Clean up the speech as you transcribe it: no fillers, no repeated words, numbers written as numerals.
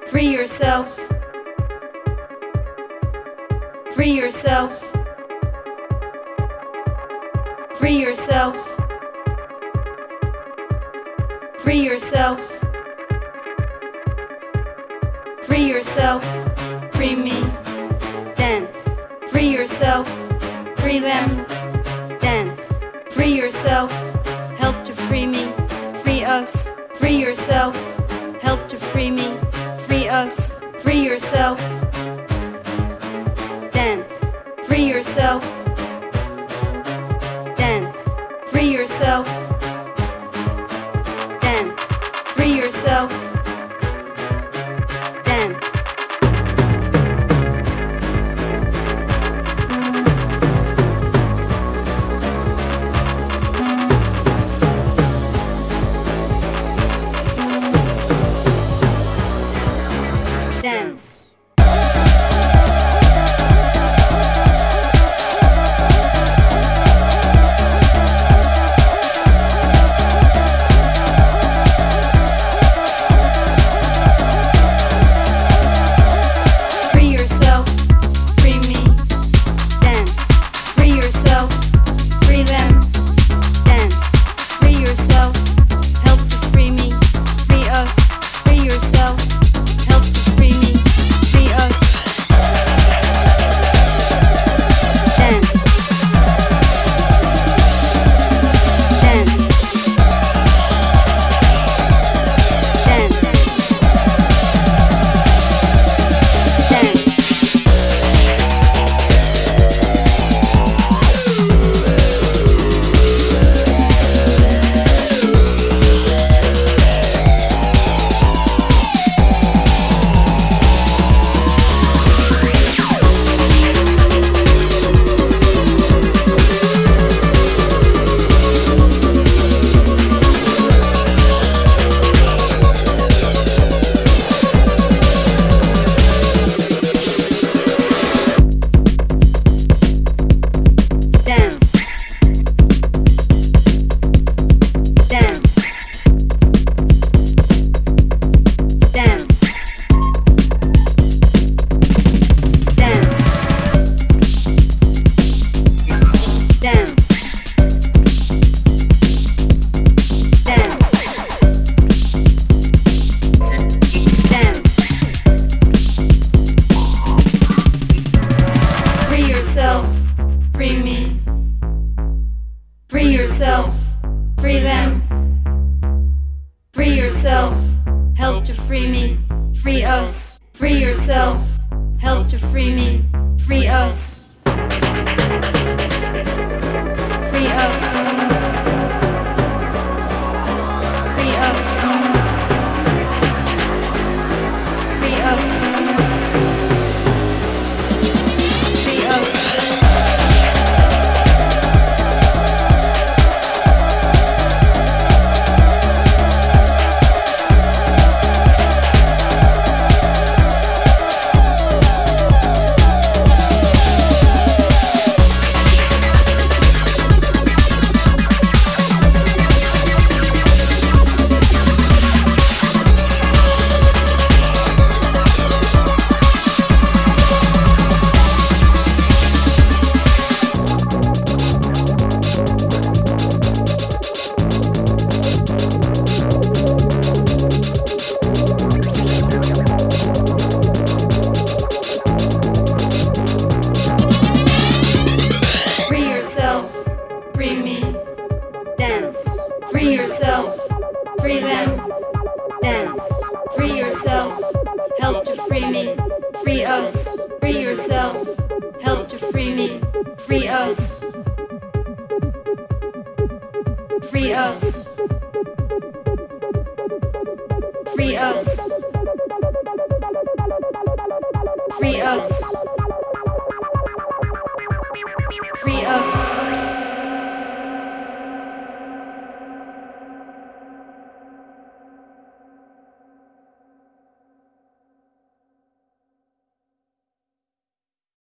Free yourself. Free yourself. Free yourself. Free yourself. Free yourself. Free me. Dance. Free yourself. Free them. Dance. Free yourself. Help to free me. Free us. Free yourself. Help to free me. Free us. Free yourself. Dance. Free yourself. Dance. Free yourself. Dance. Free yourself. Dance. Dance. Free me. Free yourself. Free them. Free yourself. Help to free me. Free us. Free yourself. Help to free me. Free us. Free us. Free us. Free us. Free us. Free me, dance. Free yourself, free them, dance. Free yourself, help to free me. Free us, free yourself, help to free me. Free us. Free us. Free us. Free us. Free us.